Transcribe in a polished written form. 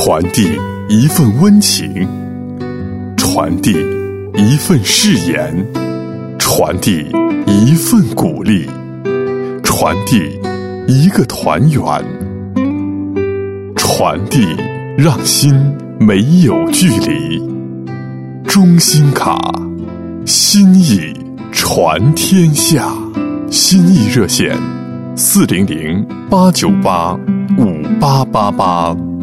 传递一份温情，传递一份誓言，传递一份鼓励，传递一个团圆，传递让心没有距离。中心卡，心意传天下。心意热线：400-898-5888。